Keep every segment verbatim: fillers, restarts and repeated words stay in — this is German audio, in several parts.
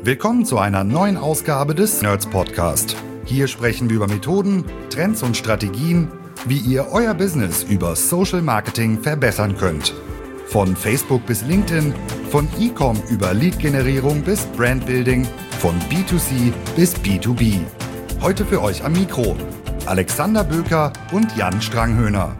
Willkommen zu einer neuen Ausgabe des Nerds Podcast. Hier sprechen wir über Methoden, Trends und Strategien, wie ihr euer Business über Social Marketing verbessern könnt. Von Facebook bis LinkedIn, von E-Com über Lead-Generierung bis Brandbuilding, von B zwei C bis B zwei B. Heute für euch am Mikro Alexander Böker und Jan Stranghöhner.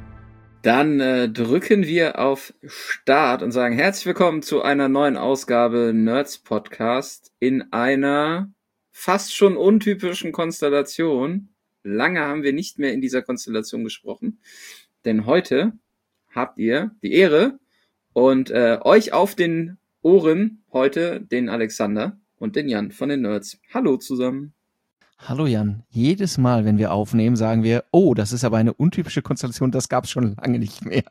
Dann äh, drücken wir auf Start und sagen herzlich willkommen zu einer neuen Ausgabe Nerds Podcast in einer fast schon untypischen Konstellation. Lange haben wir nicht mehr in dieser Konstellation gesprochen, denn heute habt ihr die Ehre und äh, euch auf den Ohren heute den Alexander und den Jan von den Nerds. Hallo zusammen. Hallo Jan, jedes Mal, wenn wir aufnehmen, sagen wir, oh, das ist aber eine untypische Konstellation, das gab es schon lange nicht mehr.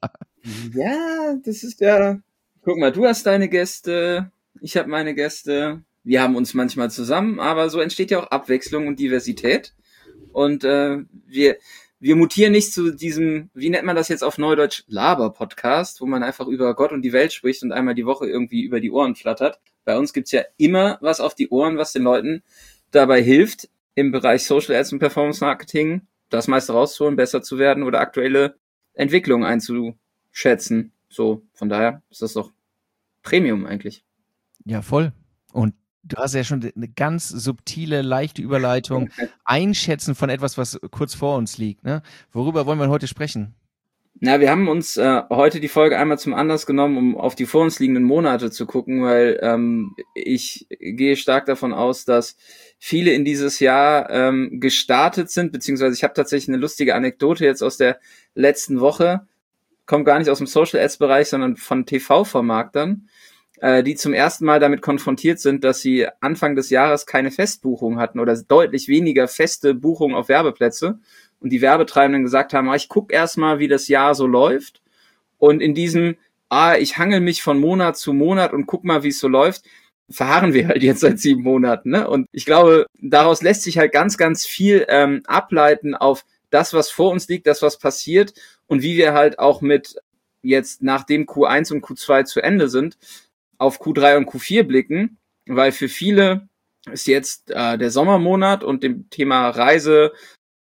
Ja, das ist ja, guck mal, du hast deine Gäste, ich habe meine Gäste, wir haben uns manchmal zusammen, aber so entsteht ja auch Abwechslung und Diversität und äh, wir wir mutieren nicht zu diesem, wie nennt man das jetzt auf Neudeutsch, Laber-Podcast, wo man einfach über Gott und die Welt spricht und einmal die Woche irgendwie über die Ohren flattert. Bei uns gibt's ja immer was auf die Ohren, was den Leuten dabei hilft, im Bereich Social Ads und Performance Marketing das meiste rauszuholen, besser zu werden oder aktuelle Entwicklungen einzuschätzen. So, von daher ist das doch Premium eigentlich. Ja, voll. Und du hast ja schon eine ganz subtile, leichte Überleitung. Einschätzen von etwas, was kurz vor uns liegt. Ne? Worüber wollen wir heute sprechen? Na, wir haben uns äh, heute die Folge einmal zum Anlass genommen, um auf die vor uns liegenden Monate zu gucken, weil ähm, ich gehe stark davon aus, dass viele in dieses Jahr ähm, gestartet sind, beziehungsweise ich habe tatsächlich eine lustige Anekdote jetzt aus der letzten Woche, kommt gar nicht aus dem Social Ads Bereich, sondern von T V-Vermarktern, äh, die zum ersten Mal damit konfrontiert sind, dass sie Anfang des Jahres keine Festbuchung hatten oder deutlich weniger feste Buchungen auf Werbeplätze. Und die Werbetreibenden gesagt haben, ah, ich gucke erstmal, wie das Jahr so läuft. Und in diesem, ah, ich hangel mich von Monat zu Monat und guck mal, wie es so läuft, verharren wir halt jetzt seit sieben Monaten. Ne? Und ich glaube, daraus lässt sich halt ganz, ganz viel ähm, ableiten auf das, was vor uns liegt, das, was passiert und wie wir halt auch mit jetzt, nachdem Q eins und Q zwei zu Ende sind, auf Q drei und Q vier blicken. Weil für viele ist jetzt äh, der Sommermonat und dem Thema Reise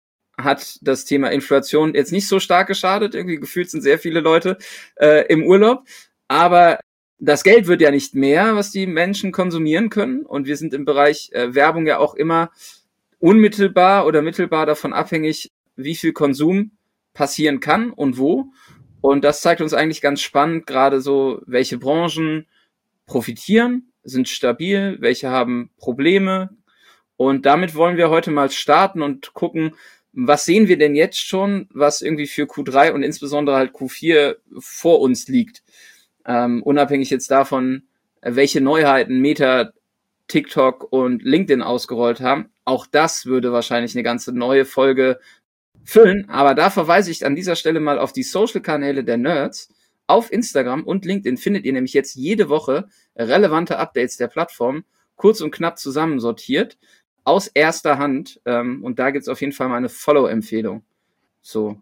hat das Thema Inflation jetzt nicht so stark geschadet. Irgendwie gefühlt sind sehr viele Leute äh, im Urlaub. Aber das Geld wird ja nicht mehr, was die Menschen konsumieren können. Und wir sind im Bereich äh, Werbung ja auch immer unmittelbar oder mittelbar davon abhängig, wie viel Konsum passieren kann und wo. Und das zeigt uns eigentlich ganz spannend, gerade so, welche Branchen profitieren, sind stabil, welche haben Probleme. Und damit wollen wir heute mal starten und gucken, was sehen wir denn jetzt schon, was irgendwie für Q drei und insbesondere halt Q vier vor uns liegt? Ähm, unabhängig jetzt davon, welche Neuheiten Meta, TikTok und LinkedIn ausgerollt haben. Auch das würde wahrscheinlich eine ganze neue Folge füllen. Aber da verweise ich an dieser Stelle mal auf die Social-Kanäle der Nerds. Auf Instagram und LinkedIn findet ihr nämlich jetzt jede Woche relevante Updates der Plattform, kurz und knapp zusammensortiert. Aus erster Hand. Ähm, und da gibt's auf jeden Fall mal eine Follow-Empfehlung. So.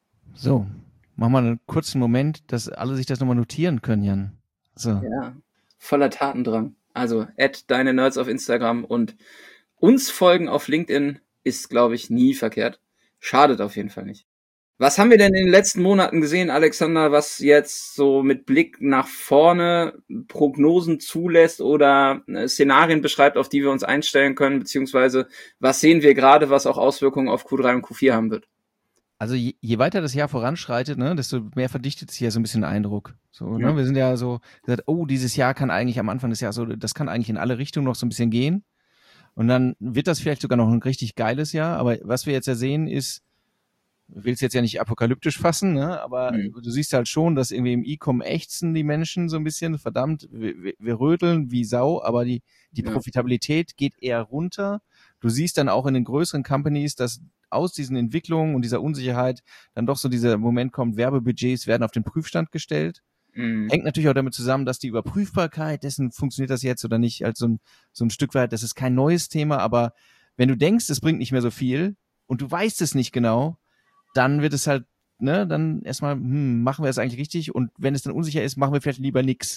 So, machen wir einen kurzen Moment, dass alle sich das nochmal notieren können, Jan. So. Ja, voller Tatendrang. Also, add deine Nerds auf Instagram und uns folgen auf LinkedIn ist, glaube ich, nie verkehrt. Schadet auf jeden Fall nicht. Was haben wir denn in den letzten Monaten gesehen, Alexander, was jetzt so mit Blick nach vorne Prognosen zulässt oder Szenarien beschreibt, auf die wir uns einstellen können, beziehungsweise was sehen wir gerade, was auch Auswirkungen auf Q drei und Q vier haben wird? Also je, je weiter das Jahr voranschreitet, ne, desto mehr verdichtet sich ja so ein bisschen der Eindruck. So, Ja. ne? Wir sind ja so gesagt, oh, dieses Jahr kann eigentlich am Anfang des Jahres so, das kann eigentlich in alle Richtungen noch so ein bisschen gehen. Und dann wird das vielleicht sogar noch ein richtig geiles Jahr. Aber was wir jetzt ja sehen ist, ich will es jetzt ja nicht apokalyptisch fassen, ne? Aber mhm. du siehst halt schon, dass irgendwie im E-Com ächzen die Menschen so ein bisschen, verdammt, wir, wir rödeln wie Sau, aber die, die ja. Profitabilität geht eher runter. Du siehst dann auch in den größeren Companies, dass aus diesen Entwicklungen und dieser Unsicherheit dann doch so dieser Moment kommt, Werbebudgets werden auf den Prüfstand gestellt. Mhm. Hängt natürlich auch damit zusammen, dass die Überprüfbarkeit dessen, funktioniert das jetzt oder nicht, als so ein, so ein Stück weit, das ist kein neues Thema, aber wenn du denkst, es bringt nicht mehr so viel und du weißt es nicht genau, dann wird es halt, ne, dann erstmal, hm, machen wir das eigentlich richtig? Und wenn es dann unsicher ist, machen wir vielleicht lieber nix.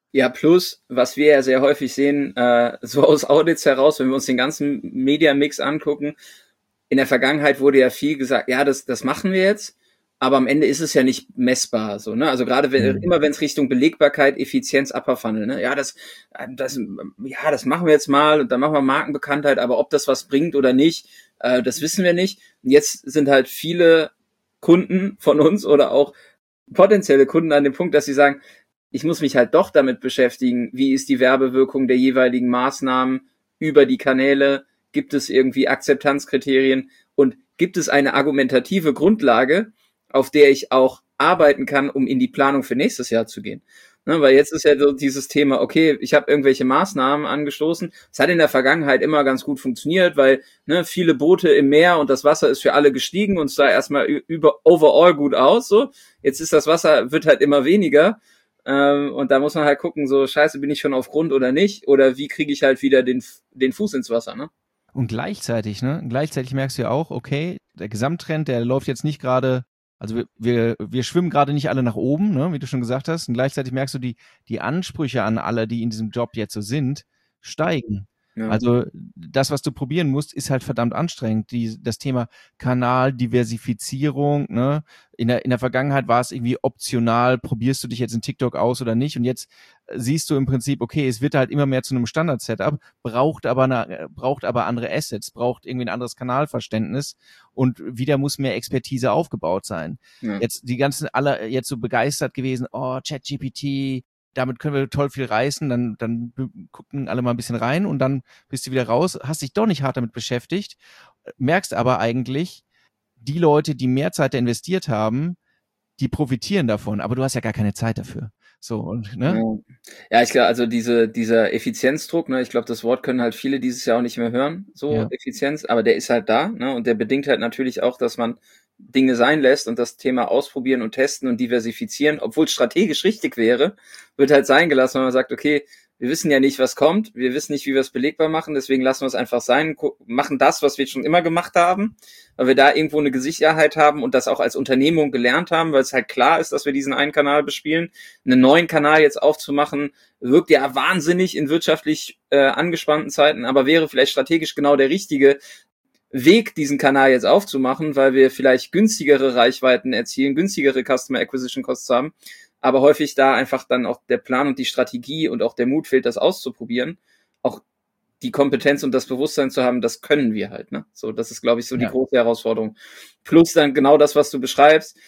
Ja, plus, was wir ja sehr häufig sehen, äh, so aus Audits heraus, wenn wir uns den ganzen Media-Mix angucken, in der Vergangenheit wurde ja viel gesagt, ja, das, das machen wir jetzt, aber am Ende ist es ja nicht messbar, so, ne? Also gerade wenn, mhm. immer wenn es Richtung Belegbarkeit, Effizienz, Upper Funnel, ne? Ja, das, das, ja, das machen wir jetzt mal und dann machen wir Markenbekanntheit, aber ob das was bringt oder nicht, äh, das wissen wir nicht. Und jetzt sind halt viele Kunden von uns oder auch potenzielle Kunden an dem Punkt, dass sie sagen, ich muss mich halt doch damit beschäftigen, wie ist die Werbewirkung der jeweiligen Maßnahmen über die Kanäle, gibt es irgendwie Akzeptanzkriterien und gibt es eine argumentative Grundlage, auf der ich auch arbeiten kann, um in die Planung für nächstes Jahr zu gehen. Ne, weil jetzt ist ja so dieses Thema, okay, ich habe irgendwelche Maßnahmen angestoßen. Es hat in der Vergangenheit immer ganz gut funktioniert, weil ne, viele Boote im Meer und das Wasser ist für alle gestiegen und es sah erstmal über overall gut aus. So, jetzt ist das Wasser, wird halt immer weniger. Ähm, und da muss man halt gucken, so scheiße, bin ich schon auf Grund oder nicht? Oder wie kriege ich halt wieder den, den Fuß ins Wasser, ne? Und gleichzeitig, ne, gleichzeitig merkst du ja auch, okay, der Gesamttrend, der läuft jetzt nicht gerade, also wir, wir, wir schwimmen gerade nicht alle nach oben, ne, wie du schon gesagt hast, und gleichzeitig merkst du, die, die Ansprüche an alle, die in diesem Job jetzt so sind, steigen. Ja. Also das, was du probieren musst, ist halt verdammt anstrengend. Die, das Thema Kanaldiversifizierung, ne? In der, in der Vergangenheit war es irgendwie optional, probierst du dich jetzt in TikTok aus oder nicht? Und jetzt siehst du im Prinzip, okay, es wird halt immer mehr zu einem Standard-Setup, braucht aber eine, braucht aber andere Assets, braucht irgendwie ein anderes Kanalverständnis und wieder muss mehr Expertise aufgebaut sein. Ja. Jetzt die ganzen alle jetzt so begeistert gewesen, oh, ChatGPT, damit können wir toll viel reißen, dann, dann gucken alle mal ein bisschen rein und dann bist du wieder raus, hast dich doch nicht hart damit beschäftigt, merkst aber eigentlich, die Leute, die mehr Zeit da investiert haben, die profitieren davon, aber du hast ja gar keine Zeit dafür. So, und, ne? Ja, ich glaube, also diese, dieser Effizienzdruck, ne, ich glaube, das Wort können halt viele dieses Jahr auch nicht mehr hören, so ja. Effizienz, aber der ist halt da, ne, und der bedingt halt natürlich auch, dass man Dinge sein lässt und das Thema ausprobieren und testen und diversifizieren, obwohl es strategisch richtig wäre, wird halt sein gelassen, wenn man sagt, okay, wir wissen ja nicht, was kommt, wir wissen nicht, wie wir es belegbar machen, deswegen lassen wir es einfach sein, machen das, was wir schon immer gemacht haben, weil wir da irgendwo eine Sicherheit haben und das auch als Unternehmung gelernt haben, weil es halt klar ist, dass wir diesen einen Kanal bespielen. Einen neuen Kanal jetzt aufzumachen, wirkt ja wahnsinnig in wirtschaftlich äh, angespannten Zeiten, aber wäre vielleicht strategisch genau der richtige Weg, diesen Kanal jetzt aufzumachen, weil wir vielleicht günstigere Reichweiten erzielen, günstigere Customer Acquisition Costs haben, aber häufig da einfach dann auch der Plan und die Strategie und auch der Mut fehlt, das auszuprobieren, auch die Kompetenz und das Bewusstsein zu haben, das können wir halt, ne? So, das ist, glaube ich, so die ja. große Herausforderung. Plus dann genau das, was du beschreibst.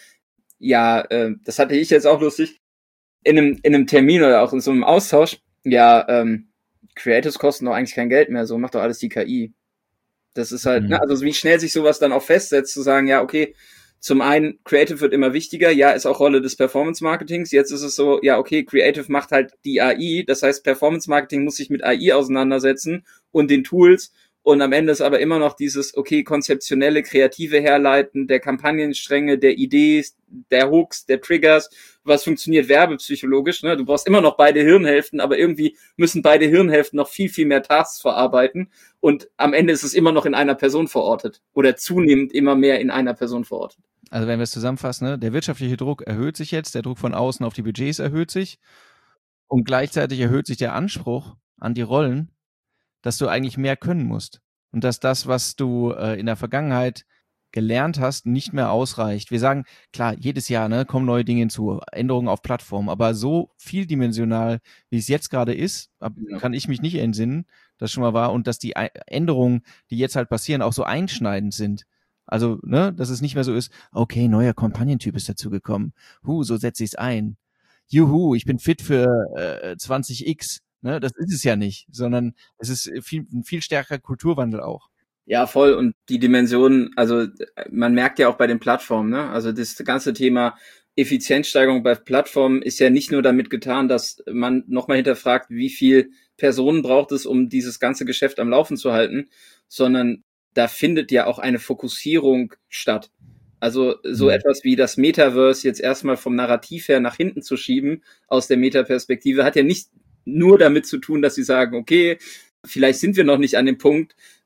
Ja, äh, das hatte ich jetzt auch lustig in einem in einem Termin oder auch in so einem Austausch. Ja, ähm, Creatives kosten doch eigentlich kein Geld mehr, so macht doch alles die K I. Das ist halt, mhm. ne, also wie schnell sich sowas dann auch festsetzt, zu sagen, ja, okay, zum einen, Creative wird immer wichtiger, ja, ist auch Rolle des Performance-Marketings, jetzt ist es so, ja, okay, Creative macht halt die A I, das heißt, Performance-Marketing muss sich mit A I auseinandersetzen und den Tools und am Ende ist aber immer noch dieses, okay, konzeptionelle, kreative Herleiten der Kampagnenstränge, der Idee, der Hooks, der Triggers, was funktioniert werbepsychologisch, ne? Du brauchst immer noch beide Hirnhälften, aber irgendwie müssen beide Hirnhälften noch viel, viel mehr Tasks verarbeiten und am Ende ist es immer noch in einer Person verortet oder zunehmend immer mehr in einer Person verortet. Also wenn wir es zusammenfassen, ne? Der wirtschaftliche Druck erhöht sich jetzt, der Druck von außen auf die Budgets erhöht sich und gleichzeitig erhöht sich der Anspruch an die Rollen, dass du eigentlich mehr können musst und dass das, was du äh, in der Vergangenheit gelernt hast, nicht mehr ausreicht. Wir sagen, klar, jedes Jahr ne, kommen neue Dinge hinzu, Änderungen auf Plattformen, aber so vieldimensional, wie es jetzt gerade ist, ja. kann ich mich nicht entsinnen, das schon mal war und dass die Änderungen, die jetzt halt passieren, auch so einschneidend sind. Also, ne, dass es nicht mehr so ist, okay, neuer Kampagnentyp ist dazugekommen, hu, so setze ich es ein. Juhu, ich bin fit für äh, zwanzig X. Ne, das ist es ja nicht, sondern es ist viel, ein viel stärkerer Kulturwandel auch. Ja, voll. Und die Dimension, also man merkt ja auch bei den Plattformen, ne? Also das ganze Thema Effizienzsteigerung bei Plattformen ist ja nicht nur damit getan, dass man nochmal hinterfragt, wie viel Personen braucht es, um dieses ganze Geschäft am Laufen zu halten, sondern da findet ja auch eine Fokussierung statt. Also so mhm. etwas wie das Metaverse jetzt erstmal vom Narrativ her nach hinten zu schieben aus der Meta-Perspektive hat ja nicht nur damit zu tun, dass sie sagen, okay, vielleicht sind wir noch nicht an dem Punkt,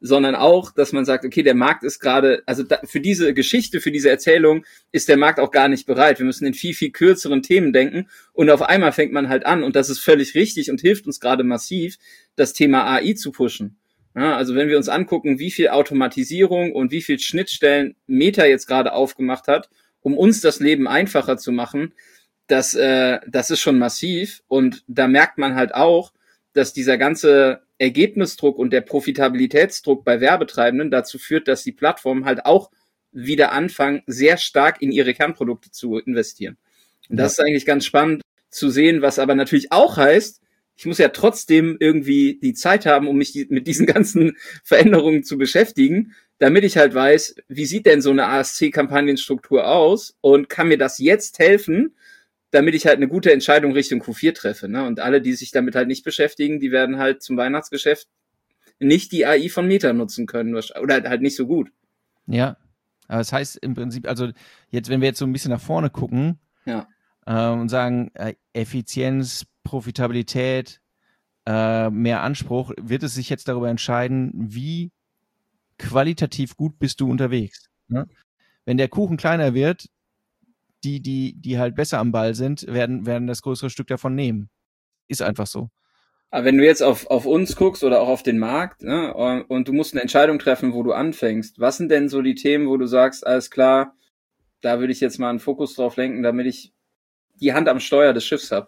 sondern auch, dass man sagt, okay, der Markt ist gerade, also da, für diese Geschichte, für diese Erzählung ist der Markt auch gar nicht bereit. Wir müssen in viel, viel kürzeren Themen denken und auf einmal fängt man halt an und das ist völlig richtig und hilft uns gerade massiv, das Thema A I zu pushen. Ja, also wenn wir uns angucken, wie viel Automatisierung und wie viel Schnittstellen Meta jetzt gerade aufgemacht hat, um uns das Leben einfacher zu machen, das, äh, das ist schon massiv und da merkt man halt auch, dass dieser ganze Ergebnisdruck und der Profitabilitätsdruck bei Werbetreibenden dazu führt, dass die Plattformen halt auch wieder anfangen, sehr stark in ihre Kernprodukte zu investieren. Und das ja. ist eigentlich ganz spannend zu sehen, was aber natürlich auch heißt, ich muss ja trotzdem irgendwie die Zeit haben, um mich die, mit diesen ganzen Veränderungen zu beschäftigen, damit ich halt weiß, wie sieht denn so eine A S C-Kampagnenstruktur aus und kann mir das jetzt helfen, damit ich halt eine gute Entscheidung Richtung Q vier treffe. Ne? Und alle, die sich damit halt nicht beschäftigen, die werden halt zum Weihnachtsgeschäft nicht die A I von Meta nutzen können oder halt nicht so gut. Ja, aber das heißt im Prinzip, also jetzt, wenn wir jetzt so ein bisschen nach vorne gucken ja. äh, und sagen, äh, Effizienz, Profitabilität, äh, mehr Anspruch, wird es sich jetzt darüber entscheiden, wie qualitativ gut bist du unterwegs. Ne? Wenn der Kuchen kleiner wird, die, die, die halt besser am Ball sind, werden, werden das größere Stück davon nehmen. Ist einfach so. Aber wenn du jetzt auf, auf uns guckst oder auch auf den Markt, ne, und, und du musst eine Entscheidung treffen, wo du anfängst, was sind denn so die Themen, wo du sagst, alles klar, da würde ich jetzt mal einen Fokus drauf lenken, damit ich die Hand am Steuer des Schiffs habe?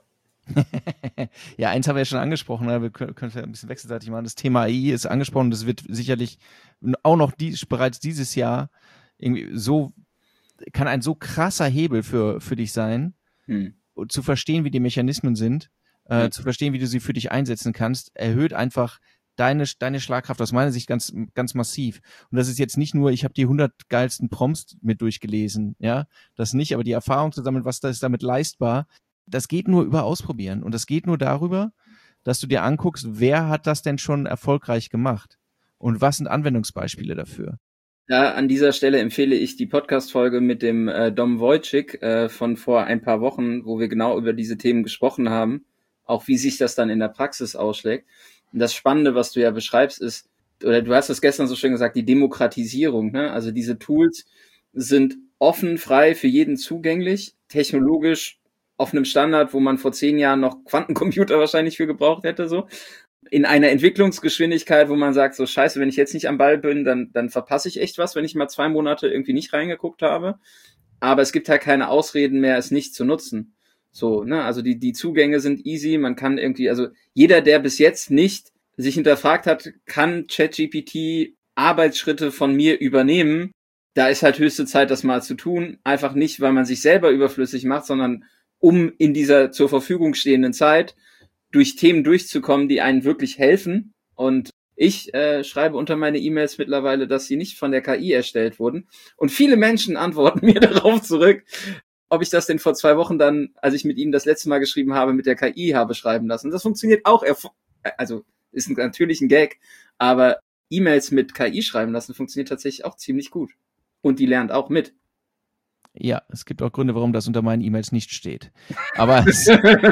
Ja, eins haben wir ja schon angesprochen, ne? Wir können, können ein bisschen wechselseitig machen. Das Thema A I ist angesprochen, das wird sicherlich auch noch die, bereits dieses Jahr irgendwie so kann ein so krasser Hebel für, für dich sein, hm. zu verstehen, wie die Mechanismen sind, äh, hm. zu verstehen, wie du sie für dich einsetzen kannst, erhöht einfach deine, deine Schlagkraft aus meiner Sicht ganz, ganz massiv. Und das ist jetzt nicht nur, ich habe die hundert geilsten Prompts mit durchgelesen, ja, das nicht, aber die Erfahrung zu sammeln, was da ist damit leistbar, das geht nur über Ausprobieren. Und das geht nur darüber, dass du dir anguckst, wer hat das denn schon erfolgreich gemacht? Und was sind Anwendungsbeispiele dafür? Ja, an dieser Stelle empfehle ich die Podcast-Folge mit dem äh, Dom Wojcik äh, von vor ein paar Wochen, wo wir genau über diese Themen gesprochen haben, auch wie sich das dann in der Praxis ausschlägt. Und das Spannende, was du ja beschreibst, ist, oder du hast es gestern so schön gesagt, die Demokratisierung. Ne? Also diese Tools sind offen, frei, für jeden zugänglich, technologisch auf einem Standard, wo man vor zehn Jahren noch Quantencomputer wahrscheinlich für gebraucht hätte, so. In einer Entwicklungsgeschwindigkeit, wo man sagt, so scheiße, wenn ich jetzt nicht am Ball bin, dann, dann verpasse ich echt was, wenn ich mal zwei Monate irgendwie nicht reingeguckt habe. Aber es gibt halt keine Ausreden mehr, es nicht zu nutzen. So, ne, also die, die Zugänge sind easy, man kann irgendwie, also jeder, der bis jetzt nicht sich hinterfragt hat, kann ChatGPT Arbeitsschritte von mir übernehmen. Da ist halt höchste Zeit, das mal zu tun. Einfach nicht, weil man sich selber überflüssig macht, sondern um in dieser zur Verfügung stehenden Zeit durch Themen durchzukommen, die einen wirklich helfen. Und ich äh, schreibe unter meine E-Mails mittlerweile, dass sie nicht von der K I erstellt wurden. Und viele Menschen antworten mir darauf zurück, ob ich das denn vor zwei Wochen dann, als ich mit ihnen das letzte Mal geschrieben habe, mit der K I habe schreiben lassen. Das funktioniert auch, erf- also ist natürlich ein Gag, aber E-Mails mit K I schreiben lassen funktioniert tatsächlich auch ziemlich gut. Und die lernt auch mit. Ja, es gibt auch Gründe, warum das unter meinen E-Mails nicht steht. Aber es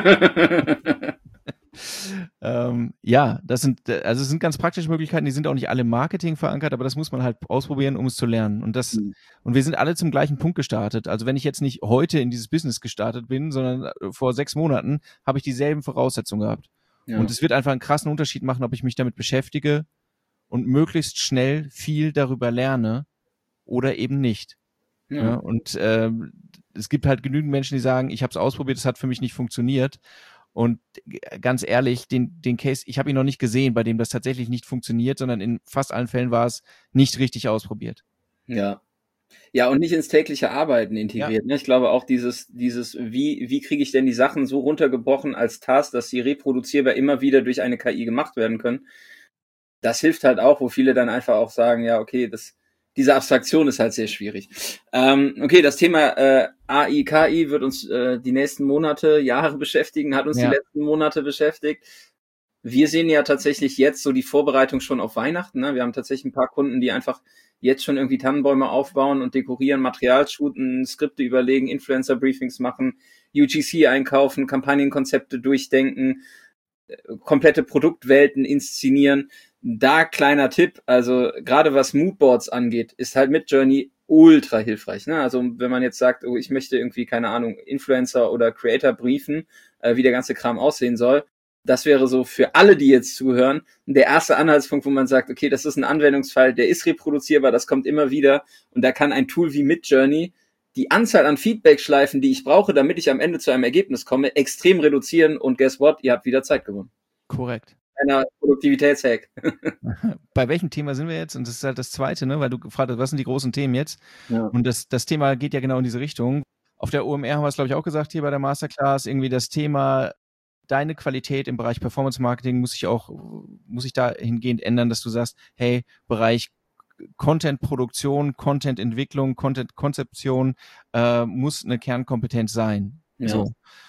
ähm, ja, das sind, also es sind ganz praktische Möglichkeiten, die sind auch nicht alle im Marketing verankert, aber das muss man halt ausprobieren, um es zu lernen. Und das, mhm. und wir sind alle zum gleichen Punkt gestartet. Also wenn ich jetzt nicht heute in dieses Business gestartet bin, sondern vor sechs Monaten, habe ich dieselben Voraussetzungen gehabt. Ja. Und es wird einfach einen krassen Unterschied machen, ob ich mich damit beschäftige und möglichst schnell viel darüber lerne oder eben nicht. Ja. Ja, und äh, es gibt halt genügend Menschen, die sagen, ich habe es ausprobiert, es hat für mich nicht funktioniert. Und ganz ehrlich, den, den Case, ich habe ihn noch nicht gesehen, bei dem das tatsächlich nicht funktioniert, sondern in fast allen Fällen war es nicht richtig ausprobiert. Ja. Ja, und nicht ins tägliche Arbeiten integriert. Ja. Ne? Ich glaube auch dieses, dieses, wie, wie kriege ich denn die Sachen so runtergebrochen als Task, dass sie reproduzierbar immer wieder durch eine K I gemacht werden können. Das hilft halt auch, wo viele dann einfach auch sagen, ja, okay, das, diese Abstraktion ist halt sehr schwierig. Ähm, okay, das Thema äh, A I, K I wird uns äh, die nächsten Monate, Jahre beschäftigen, hat uns ja. die letzten Monate beschäftigt. Wir sehen ja tatsächlich jetzt so die Vorbereitung schon auf Weihnachten. Ne? Wir haben tatsächlich ein paar Kunden, die einfach jetzt schon irgendwie Tannenbäume aufbauen und dekorieren, Material shooten, Skripte überlegen, Influencer-Briefings machen, U G C einkaufen, Kampagnenkonzepte durchdenken, komplette Produktwelten inszenieren. da kleiner Tipp, also gerade was Moodboards angeht, ist halt Midjourney ultra hilfreich. Ne? Also wenn man jetzt sagt, oh, ich möchte irgendwie, keine Ahnung, Influencer oder Creator briefen, äh, wie der ganze Kram aussehen soll, das wäre so für alle, die jetzt zuhören, der erste Anhaltspunkt, wo man sagt, okay, das ist ein Anwendungsfall, der ist reproduzierbar, das kommt immer wieder und da kann ein Tool wie Midjourney die Anzahl an Feedback-Schleifen, die ich brauche, damit ich am Ende zu einem Ergebnis komme, extrem reduzieren und guess what, ihr habt wieder Zeit gewonnen. Korrekt. Einer Produktivitätshack. Bei welchem Thema sind wir jetzt? Und das ist halt das Zweite, ne? Weil du gefragt hast, was sind die großen Themen jetzt? Ja. Und das, das Thema geht ja genau in diese Richtung. Auf der O M R haben wir es, glaube ich, auch gesagt, hier bei der Masterclass, irgendwie das Thema deine Qualität im Bereich Performance Marketing muss sich auch, muss sich dahingehend ändern, dass du sagst, hey, Bereich Content-Produktion, Content-Entwicklung, Content-Konzeption äh, muss eine Kernkompetenz sein. Ja. So.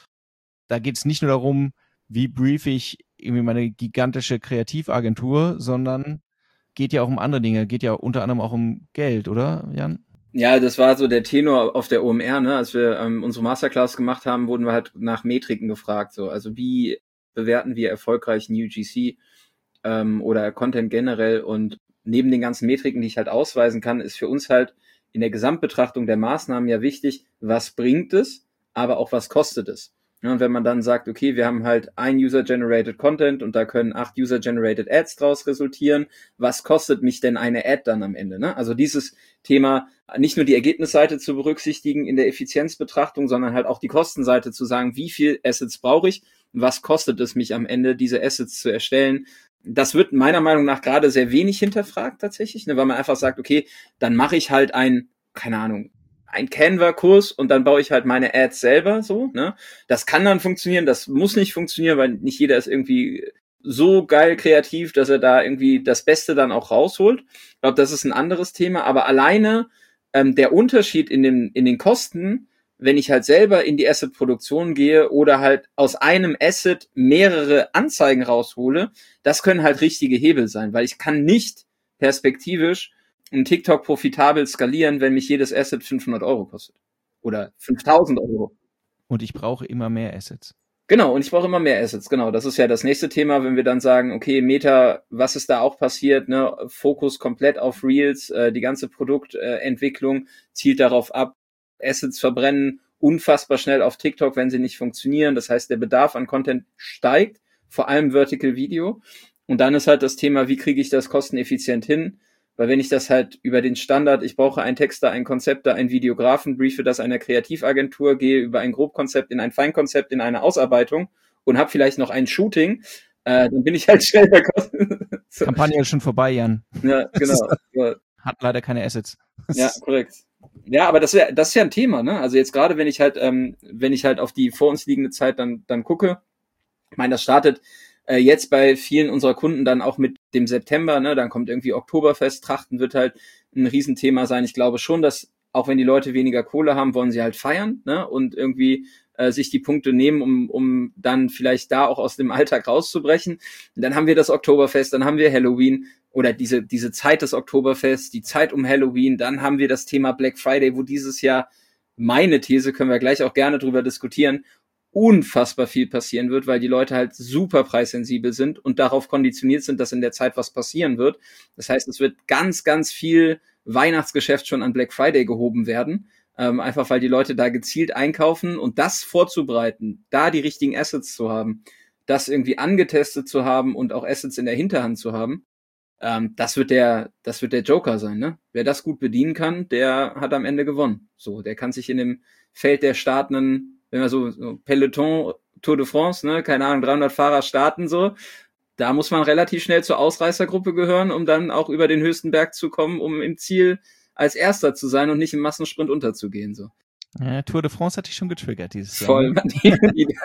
Da geht es nicht nur darum, wie brief ich irgendwie meine gigantische Kreativagentur, sondern geht ja auch um andere Dinge, geht ja unter anderem auch um Geld, oder, Jan? Ja, das war so der Tenor auf der O M R, ne? Als wir ähm, unsere Masterclass gemacht haben, wurden wir halt nach Metriken gefragt, so. Also wie bewerten wir erfolgreich New G C ähm, oder Content generell, und neben den ganzen Metriken, die ich halt ausweisen kann, ist für uns halt in der Gesamtbetrachtung der Maßnahmen ja wichtig, was bringt es, aber auch was kostet es. Ja, und wenn man dann sagt, okay, wir haben halt ein User-Generated Content und da können acht User-Generated Ads draus resultieren, was kostet mich denn eine Ad dann am Ende? Ne? Also dieses Thema, nicht nur die Ergebnisseite zu berücksichtigen in der Effizienzbetrachtung, sondern halt auch die Kostenseite zu sagen, wie viel Assets brauche ich, was kostet es mich am Ende, diese Assets zu erstellen. Das wird meiner Meinung nach gerade sehr wenig hinterfragt tatsächlich, ne, weil man einfach sagt, okay, dann mache ich halt ein, keine Ahnung, ein Canva-Kurs und dann baue ich halt meine Ads selber so, ne? Das kann dann funktionieren, das muss nicht funktionieren, weil nicht jeder ist irgendwie so geil kreativ, dass er da irgendwie das Beste dann auch rausholt. Ich glaube, das ist ein anderes Thema, aber alleine ähm, der Unterschied in den, in den Kosten, wenn ich halt selber in die Asset-Produktion gehe oder halt aus einem Asset mehrere Anzeigen raushole, das können halt richtige Hebel sein, weil ich kann nicht perspektivisch ein TikTok profitabel skalieren, wenn mich jedes Asset fünfhundert Euro kostet. Oder fünftausend Euro. Und ich brauche immer mehr Assets. Genau, und ich brauche immer mehr Assets, genau. Das ist ja das nächste Thema, wenn wir dann sagen, okay, Meta, was ist da auch passiert, ne? Fokus komplett auf Reels, äh, die ganze Produktentwicklung äh, zielt darauf ab, Assets verbrennen unfassbar schnell auf TikTok, wenn sie nicht funktionieren. Das heißt, der Bedarf an Content steigt, vor allem Vertical Video. Und dann ist halt das Thema, wie kriege ich das kosteneffizient hin? Weil wenn ich das halt über den Standard, ich brauche einen Texter, einen Konzepter, einen Videografen, briefe das einer Kreativagentur, gehe über ein Grobkonzept in ein Feinkonzept, in eine Ausarbeitung und habe vielleicht noch ein Shooting, äh, dann bin ich halt schnell bei Kosten. So. Kampagne ist schon vorbei, Jan. Ja, genau. Hat leider keine Assets. Ja, korrekt. Ja, aber das wäre, das ist ja ein Thema, ne? Also jetzt gerade, wenn ich halt, ähm, wenn ich halt auf die vor uns liegende Zeit dann, dann gucke, ich meine, das startet äh, jetzt bei vielen unserer Kunden dann auch mit dem September, ne? Dann kommt irgendwie Oktoberfest, Trachten wird halt ein Riesenthema sein. Ich glaube schon, dass auch wenn die Leute weniger Kohle haben, wollen sie halt feiern, ne? Und irgendwie äh, sich die Punkte nehmen, um, um dann vielleicht da auch aus dem Alltag rauszubrechen. Und dann haben wir das Oktoberfest, dann haben wir Halloween oder diese, diese Zeit des Oktoberfests, die Zeit um Halloween, dann haben wir das Thema Black Friday, wo dieses Jahr, meine These, können wir gleich auch gerne drüber diskutieren, unfassbar viel passieren wird, weil die Leute halt super preissensibel sind und darauf konditioniert sind, dass in der Zeit was passieren wird. Das heißt, es wird ganz, ganz viel Weihnachtsgeschäft schon an Black Friday gehoben werden, ähm, einfach weil die Leute da gezielt einkaufen, und das vorzubereiten, da die richtigen Assets zu haben, das irgendwie angetestet zu haben und auch Assets in der Hinterhand zu haben, ähm, das wird der, das wird der Joker sein, ne? Wer das gut bedienen kann, der hat am Ende gewonnen. So, der kann sich in dem Feld der startenden, wenn wir so, so Peloton, Tour de France, ne, keine Ahnung, dreihundert Fahrer starten, so, da muss man relativ schnell zur Ausreißergruppe gehören, um dann auch über den höchsten Berg zu kommen, um im Ziel als Erster zu sein und nicht im Massensprint unterzugehen, so. Ja, Tour de France hat dich schon getriggert dieses Jahr. Voll. Die, die,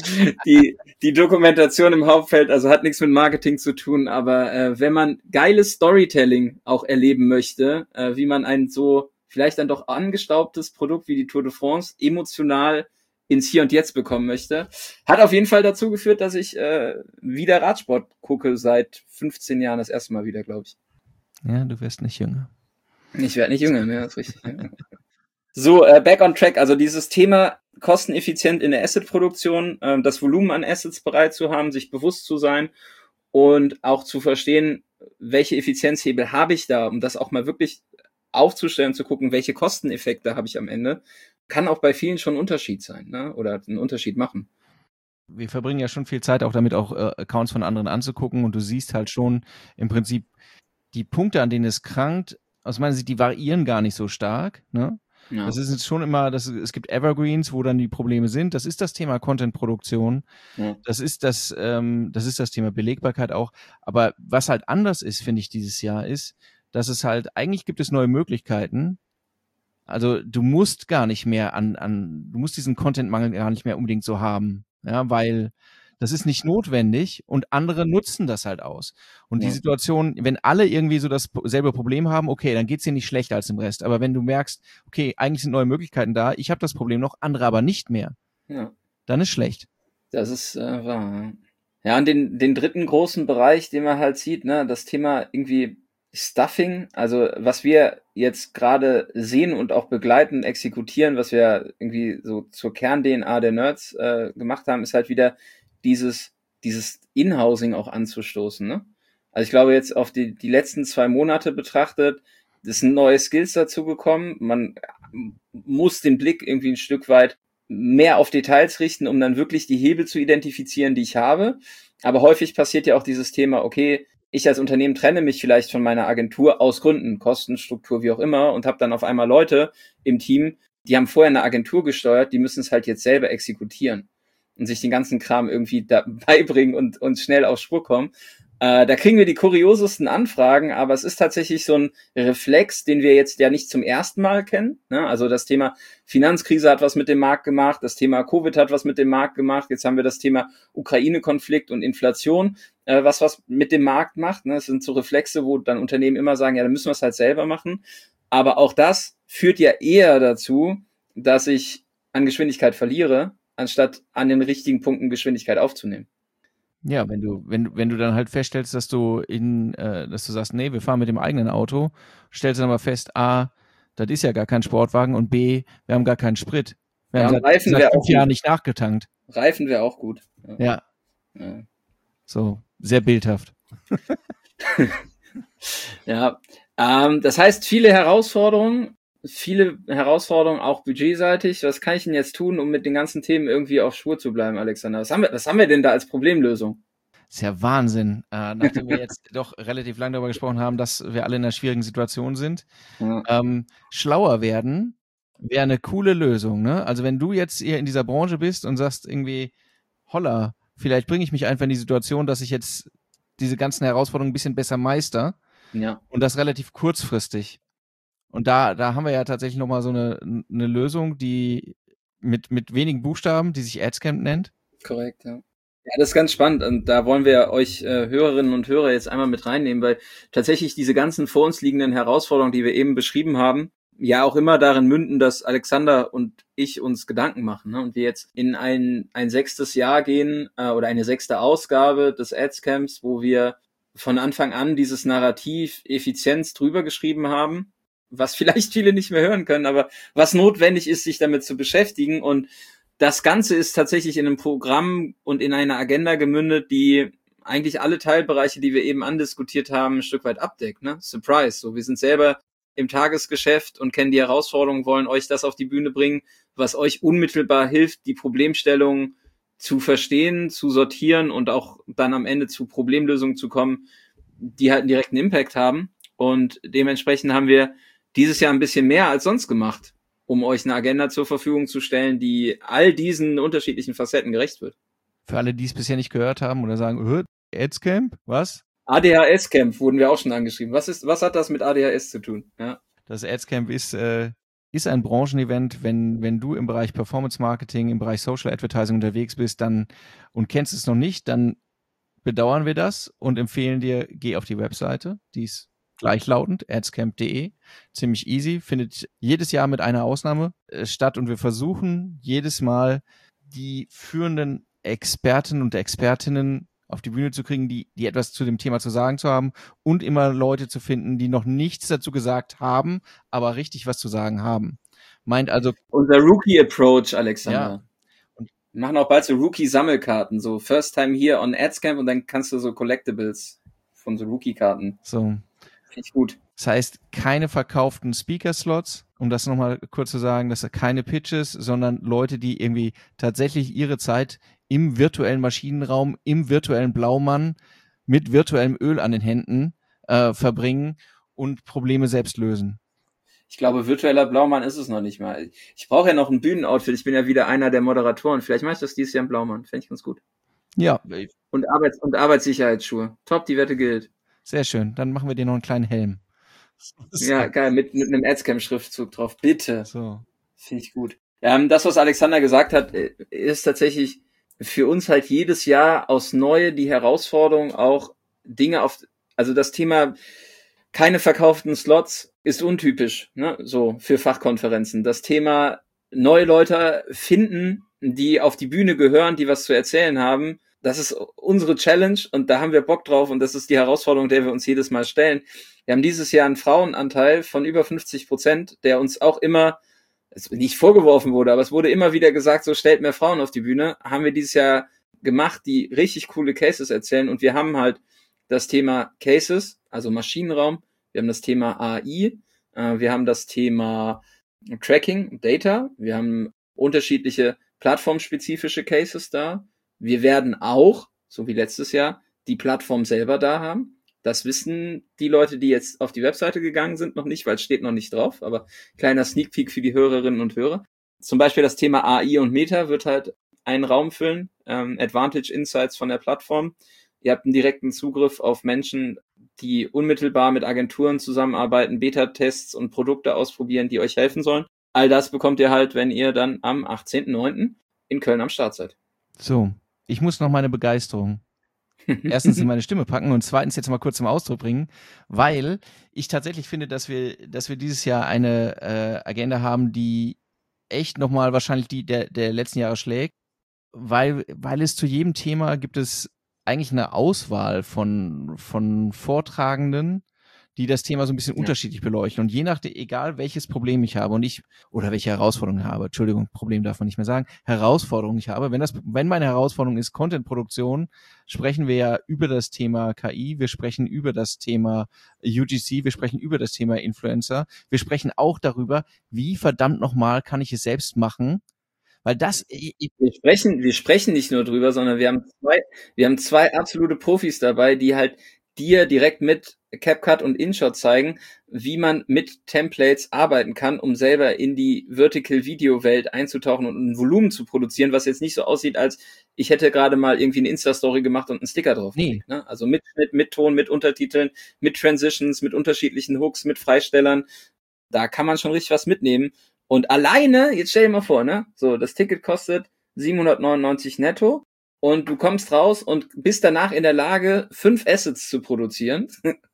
die, die Dokumentation im Hauptfeld, also hat nichts mit Marketing zu tun, aber äh, wenn man geiles Storytelling auch erleben möchte, äh, wie man ein so vielleicht dann doch angestaubtes Produkt wie die Tour de France emotional ins Hier und Jetzt bekommen möchte, hat auf jeden Fall dazu geführt, dass ich äh, wieder Radsport gucke, seit fünfzehn Jahren das erste Mal wieder, glaube ich. Ja, du wirst nicht jünger. Ich werde nicht jünger, ne, das ist richtig. So, äh, back on track, also dieses Thema kosteneffizient in der Asset-Produktion, äh, das Volumen an Assets bereit zu haben, sich bewusst zu sein und auch zu verstehen, welche Effizienzhebel habe ich da, um das auch mal wirklich aufzustellen, zu gucken, welche Kosteneffekte habe ich am Ende, kann auch bei vielen schon ein Unterschied sein, ne? Oder einen Unterschied machen. Wir verbringen ja schon viel Zeit auch damit, auch äh, Accounts von anderen anzugucken und du siehst halt schon im Prinzip die Punkte, an denen es krankt, aus meiner Sicht, die variieren gar nicht so stark, ne? Ja. Das ist jetzt schon immer, das, es gibt Evergreens, wo dann die Probleme sind. Das ist das Thema Content-Produktion. Ja. Das ist das, ähm, das ist das Thema Belegbarkeit auch. Aber was halt anders ist, finde ich, dieses Jahr ist, dass es halt, eigentlich gibt es neue Möglichkeiten. Also du musst gar nicht mehr an, an, du musst diesen Content-Mangel gar nicht mehr unbedingt so haben. Ja, weil das ist nicht notwendig und andere nutzen das halt aus. Und ja. die Situation, wenn alle irgendwie so dasselbe Problem haben, okay, dann geht's dir nicht schlechter als im Rest. Aber wenn du merkst, okay, eigentlich sind neue Möglichkeiten da, ich habe das Problem noch, andere aber nicht mehr, ja. dann ist schlecht. Das ist äh, wahr. Ja, und den, den dritten großen Bereich, den man halt sieht, ne, das Thema irgendwie Stuffing, also was wir jetzt gerade sehen und auch begleiten, exekutieren, was wir irgendwie so zur Kern-D N A der Nerds äh, gemacht haben, ist halt wieder dieses dieses In-Housing auch anzustoßen, ne? Also ich glaube jetzt auf die die letzten zwei Monate betrachtet, es sind neue Skills dazugekommen, man muss den Blick irgendwie ein Stück weit mehr auf Details richten, um dann wirklich die Hebel zu identifizieren, die ich habe, aber häufig passiert ja auch dieses Thema, okay, ich als Unternehmen trenne mich vielleicht von meiner Agentur aus Gründen, Kostenstruktur, wie auch immer, und habe dann auf einmal Leute im Team, die haben vorher eine Agentur gesteuert, die müssen es halt jetzt selber exekutieren und sich den ganzen Kram irgendwie da beibringen und, und schnell auf Spur kommen. Äh, da kriegen wir die kuriosesten Anfragen, aber es ist tatsächlich so ein Reflex, den wir jetzt ja nicht zum ersten Mal kennen, ne? Also das Thema Finanzkrise hat was mit dem Markt gemacht, das Thema Covid hat was mit dem Markt gemacht, jetzt haben wir das Thema Ukraine-Konflikt und Inflation, äh, was was mit dem Markt macht, ne? Das sind so Reflexe, wo dann Unternehmen immer sagen, ja, dann müssen wir es halt selber machen. Aber auch das führt ja eher dazu, dass ich an Geschwindigkeit verliere, anstatt an den richtigen Punkten Geschwindigkeit aufzunehmen. Ja, wenn du, wenn, wenn du dann halt feststellst, dass du in, äh, dass du sagst, nee, wir fahren mit dem eigenen Auto, stellst dann aber fest, A, das ist ja gar kein Sportwagen und B, wir haben gar keinen Sprit. Wir ja, haben seit, Reifen seit fünf auch Jahren nicht nachgetankt. Reifen wäre auch gut. Ja. Ja. ja. So, sehr bildhaft. ja, ähm, das heißt, viele Herausforderungen, viele Herausforderungen auch budgetseitig. Was kann ich denn jetzt tun, um mit den ganzen Themen irgendwie auf Spur zu bleiben, Alexander? Was haben wir, was haben wir denn da als Problemlösung? Das ist ja Wahnsinn, äh, nachdem wir jetzt doch relativ lange darüber gesprochen haben, dass wir alle in einer schwierigen Situation sind. Ja. Ähm, schlauer werden wäre eine coole Lösung, ne? Also wenn du jetzt hier in dieser Branche bist und sagst irgendwie, holla, vielleicht bringe ich mich einfach in die Situation, dass ich jetzt diese ganzen Herausforderungen ein bisschen besser meister. Ja. Und das relativ kurzfristig. Und da, da haben wir ja tatsächlich nochmal so eine, eine Lösung, die mit, mit wenigen Buchstaben, die sich Adscamp nennt. Korrekt, ja. Ja, das ist ganz spannend und da wollen wir euch äh, Hörerinnen und Hörer jetzt einmal mit reinnehmen, weil tatsächlich diese ganzen vor uns liegenden Herausforderungen, die wir eben beschrieben haben, ja auch immer darin münden, dass Alexander und ich uns Gedanken machen, ne? Und wir jetzt in ein, ein sechstes Jahr gehen äh, oder eine sechste Ausgabe des Adscamps, wo wir von Anfang an dieses Narrativ Effizienz drüber geschrieben haben, was vielleicht viele nicht mehr hören können, aber was notwendig ist, sich damit zu beschäftigen. Und das Ganze ist tatsächlich in einem Programm und in einer Agenda gemündet, die eigentlich alle Teilbereiche, die wir eben andiskutiert haben, ein Stück weit abdeckt, ne? Surprise. So, wir sind selber im Tagesgeschäft und kennen die Herausforderungen, wollen euch das auf die Bühne bringen, was euch unmittelbar hilft, die Problemstellung zu verstehen, zu sortieren und auch dann am Ende zu Problemlösungen zu kommen, die halt einen direkten Impact haben. Und dementsprechend haben wir dieses Jahr ein bisschen mehr als sonst gemacht, um euch eine Agenda zur Verfügung zu stellen, die all diesen unterschiedlichen Facetten gerecht wird. Für alle, die es bisher nicht gehört haben oder sagen, Adscamp, was? A D H S-Camp wurden wir auch schon angeschrieben. Was ist, was hat das mit A D H S zu tun? Ja. Das Adscamp ist, äh, ist ein Branchenevent, wenn, wenn du im Bereich Performance Marketing, im Bereich Social Advertising unterwegs bist, dann und kennst es noch nicht, dann bedauern wir das und empfehlen dir, geh auf die Webseite, die ist gleichlautend, adscamp punkt de, ziemlich easy, findet jedes Jahr mit einer Ausnahme äh, statt und wir versuchen jedes Mal die führenden Experten und Expertinnen auf die Bühne zu kriegen, die, die etwas zu dem Thema zu sagen zu haben und immer Leute zu finden, die noch nichts dazu gesagt haben, aber richtig was zu sagen haben. Meint also... Unser Rookie-Approach, Alexander. Ja. Und wir machen auch bald so Rookie-Sammelkarten, so First Time here on Adscamp und dann kannst du so Collectibles von so Rookie-Karten. So. Finde ich gut. Das heißt, keine verkauften Speaker-Slots, um das nochmal kurz zu sagen, dass keine Pitches, sondern Leute, die irgendwie tatsächlich ihre Zeit im virtuellen Maschinenraum, im virtuellen Blaumann mit virtuellem Öl an den Händen äh, verbringen und Probleme selbst lösen. Ich glaube, virtueller Blaumann ist es noch nicht mal. Ich brauche ja noch ein Bühnenoutfit. Ich bin ja wieder einer der Moderatoren. Vielleicht mache ich das dieses Jahr im Blaumann. Fände ich ganz gut. Ja. Und, Arbeits- und Arbeitssicherheitsschuhe. Top, die Wette gilt. Sehr schön. Dann machen wir dir noch einen kleinen Helm. Ja, geil. Mit, mit einem Adscam-Schriftzug drauf. Bitte. So. Finde ich gut. Ähm, das, was Alexander gesagt hat, ist tatsächlich für uns halt jedes Jahr aufs Neue die Herausforderung, auch Dinge auf, also das Thema keine verkauften Slots ist untypisch, ne, so für Fachkonferenzen. Das Thema neue Leute finden, die auf die Bühne gehören, die was zu erzählen haben, das ist unsere Challenge und da haben wir Bock drauf und das ist die Herausforderung, der wir uns jedes Mal stellen. Wir haben dieses Jahr einen Frauenanteil von über fünfzig Prozent, der uns auch immer, es nicht vorgeworfen wurde, aber es wurde immer wieder gesagt, so stellt mehr Frauen auf die Bühne, haben wir dieses Jahr gemacht, die richtig coole Cases erzählen und wir haben halt das Thema Cases, also Maschinenraum, wir haben das Thema A I, äh, wir haben das Thema Tracking, Data, wir haben unterschiedliche plattformspezifische Cases da. Wir werden auch, so wie letztes Jahr, die Plattform selber da haben. Das wissen die Leute, die jetzt auf die Webseite gegangen sind, noch nicht, weil es steht noch nicht drauf, aber kleiner Sneak Peek für die Hörerinnen und Hörer. Zum Beispiel das Thema A I und Meta wird halt einen Raum füllen, ähm, Advantage Insights von der Plattform. Ihr habt einen direkten Zugriff auf Menschen, die unmittelbar mit Agenturen zusammenarbeiten, Beta-Tests und Produkte ausprobieren, die euch helfen sollen. All das bekommt ihr halt, wenn ihr dann am achtzehnten neunten in Köln am Start seid. So, ich muss noch meine Begeisterung erstens in meine Stimme packen und zweitens jetzt mal kurz zum Ausdruck bringen, weil ich tatsächlich finde, dass wir, dass wir dieses Jahr eine äh, Agenda haben, die echt nochmal wahrscheinlich die der, der letzten Jahre schlägt, weil, weil es zu jedem Thema gibt es eigentlich eine Auswahl von, von Vortragenden, die das Thema so ein bisschen ja. unterschiedlich beleuchten. Und je nachdem, egal welches Problem ich habe und ich, oder welche Herausforderung ich habe, Entschuldigung, Problem darf man nicht mehr sagen, Herausforderung ich habe, wenn das, wenn meine Herausforderung ist Content-Produktion, sprechen wir ja über das Thema K I, wir sprechen über das Thema U G C, wir sprechen über das Thema Influencer, wir sprechen auch darüber, wie verdammt nochmal kann ich es selbst machen, weil das, ich, wir sprechen, wir sprechen nicht nur drüber, sondern wir haben zwei, wir haben zwei absolute Profis dabei, die halt dir direkt mit CapCut und InShot zeigen, wie man mit Templates arbeiten kann, um selber in die Vertical-Video-Welt einzutauchen und ein Volumen zu produzieren, was jetzt nicht so aussieht, als ich hätte gerade mal irgendwie eine Insta-Story gemacht und einen Sticker drauf. Nee. Ne? Also mit Schnitt, mit Ton, mit Untertiteln, mit Transitions, mit unterschiedlichen Hooks, mit Freistellern. Da kann man schon richtig was mitnehmen. Und alleine, jetzt stell dir mal vor, ne, so, das Ticket kostet siebenhundertneunundneunzig netto. Und du kommst raus und bist danach in der Lage, fünf Assets zu produzieren,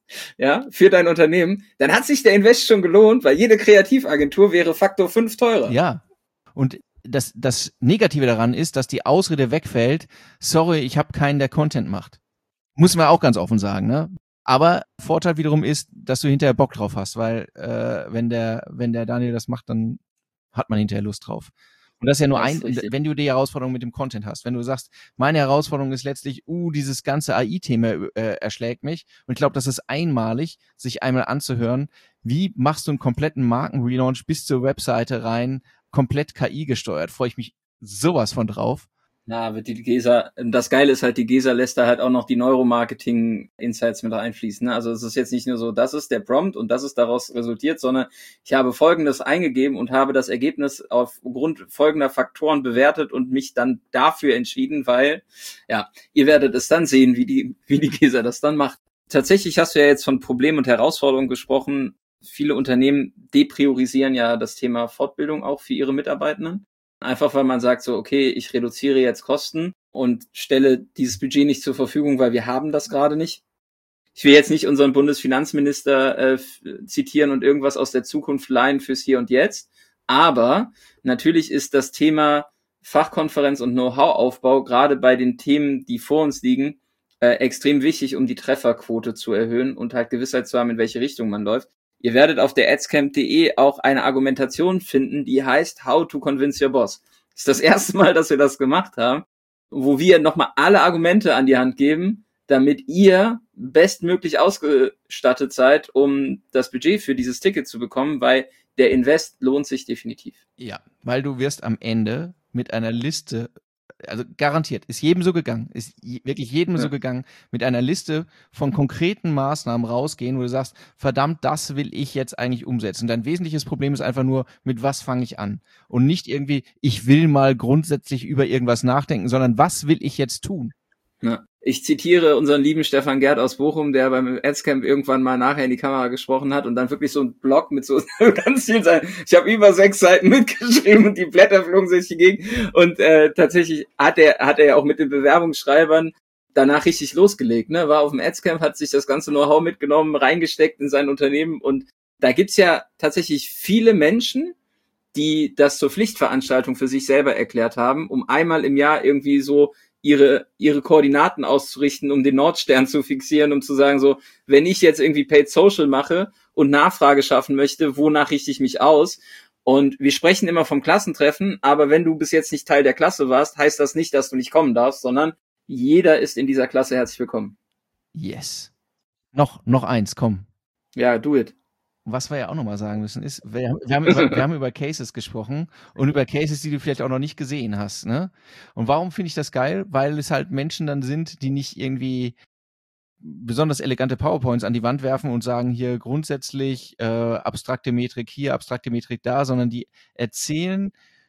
ja, für dein Unternehmen, dann hat sich der Invest schon gelohnt, weil jede Kreativagentur wäre Faktor fünf teurer. Ja, und das, das Negative daran ist, dass die Ausrede wegfällt, sorry, ich habe keinen, der Content macht. Muss man auch ganz offen sagen, ne? Aber Vorteil wiederum ist, dass du hinterher Bock drauf hast, weil äh, wenn der, wenn der Daniel das macht, dann hat man hinterher Lust drauf. Und das ist ja nur ein, wenn du die Herausforderung mit dem Content hast. Wenn du sagst, meine Herausforderung ist letztlich, uh, dieses ganze A I-Thema äh, erschlägt mich. Und ich glaube, das ist einmalig, sich einmal anzuhören, wie machst du einen kompletten Markenrelaunch bis zur Webseite rein, komplett K I gesteuert. Freue ich mich sowas von drauf. Na, wird die Gesa, das Geile ist halt, die Gesa lässt da halt auch noch die Neuromarketing-Insights mit reinfließen. Ne? Also es ist jetzt nicht nur so, das ist der Prompt und das ist daraus resultiert, sondern ich habe Folgendes eingegeben und habe das Ergebnis aufgrund folgender Faktoren bewertet und mich dann dafür entschieden, weil, ja, ihr werdet es dann sehen, wie die, wie die Gesa das dann macht. Tatsächlich hast du ja jetzt von Problemen und Herausforderungen gesprochen. Viele Unternehmen depriorisieren ja das Thema Fortbildung auch für ihre Mitarbeitenden. Einfach weil man sagt so, okay, ich reduziere jetzt Kosten und stelle dieses Budget nicht zur Verfügung, weil wir haben das gerade nicht. Ich will jetzt nicht unseren Bundesfinanzminister äh, zitieren und irgendwas aus der Zukunft leihen fürs Hier und Jetzt, aber natürlich ist das Thema Fachkonferenz und Know-how-Aufbau gerade bei den Themen, die vor uns liegen, äh, extrem wichtig, um die Trefferquote zu erhöhen und halt Gewissheit zu haben, in welche Richtung man läuft. Ihr werdet auf der adscamp punkt de auch eine Argumentation finden, die heißt How to Convince Your Boss. Das ist das erste Mal, dass wir das gemacht haben, wo wir nochmal alle Argumente an die Hand geben, damit ihr bestmöglich ausgestattet seid, um das Budget für dieses Ticket zu bekommen, weil der Invest lohnt sich definitiv. Ja, weil du wirst am Ende mit einer Liste, also garantiert, ist jedem so gegangen, ist wirklich jedem ja. so gegangen, mit einer Liste von konkreten Maßnahmen rausgehen, wo du sagst, verdammt, das will ich jetzt eigentlich umsetzen. Dein wesentliches Problem ist einfach nur, mit was fange ich an? Und nicht irgendwie, ich will mal grundsätzlich über irgendwas nachdenken, sondern was will ich jetzt tun? Ja. Ich zitiere unseren lieben Stefan Gerd aus Bochum, der beim Adscamp irgendwann mal nachher in die Kamera gesprochen hat und dann wirklich so ein Blog mit so ganz vielen Seiten. Ich habe über sechs Seiten mitgeschrieben und die Blätter flogen sich dagegen. Und äh, tatsächlich hat er hat er ja auch mit den Bewerbungsschreibern danach richtig losgelegt. Ne? War auf dem Adscamp, hat sich das ganze Know-how mitgenommen, reingesteckt in sein Unternehmen. Und da gibt's ja tatsächlich viele Menschen, die das zur Pflichtveranstaltung für sich selber erklärt haben, um einmal im Jahr irgendwie so ihre ihre Koordinaten auszurichten, um den Nordstern zu fixieren, um zu sagen, so, wenn ich jetzt irgendwie Paid Social mache und Nachfrage schaffen möchte, wonach richte ich mich aus? Und wir sprechen immer vom Klassentreffen, aber wenn du bis jetzt nicht Teil der Klasse warst, heißt das nicht, dass du nicht kommen darfst, sondern jeder ist in dieser Klasse herzlich willkommen. Yes. Noch noch eins, komm. Ja, do it. Was wir ja auch nochmal sagen müssen, ist, wir, wir, haben über, wir haben über Cases gesprochen und über Cases, die du vielleicht auch noch nicht gesehen hast. Ne? Und warum finde ich das geil? Weil es halt Menschen dann sind, die nicht irgendwie besonders elegante PowerPoints an die Wand werfen und sagen, hier grundsätzlich äh, abstrakte Metrik hier, abstrakte Metrik da, sondern die erzählen,